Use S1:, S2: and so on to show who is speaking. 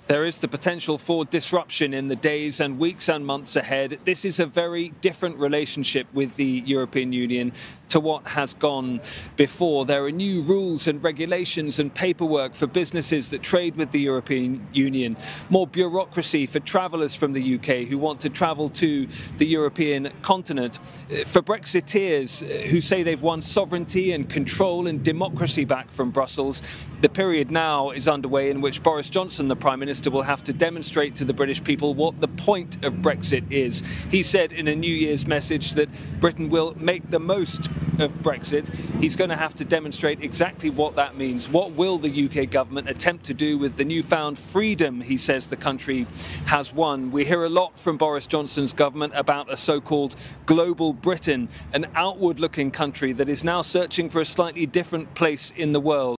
S1: There is the potential for disruption in the days and weeks and months ahead. This is a very different relationship with the European Union to what has gone before. There are new rules and regulations and paperwork for businesses that trade with the European Union, more bureaucracy for travellers from the UK who want to travel to the European continent. For Brexiteers who say they've won sovereignty and control and democracy back from Brussels, the period now is underway in which Boris Johnson, the Prime Minister, will have to demonstrate to the British people what the point of Brexit is. He said in a New Year's message that Britain will make the most of Brexit. He's going to have to demonstrate exactly what that means. What will the UK government attempt to do with the newfound freedom he says the country has won? We hear a lot from Boris Johnson's government about a so-called global Britain, an outward-looking country that is now searching for a slightly different place in the world.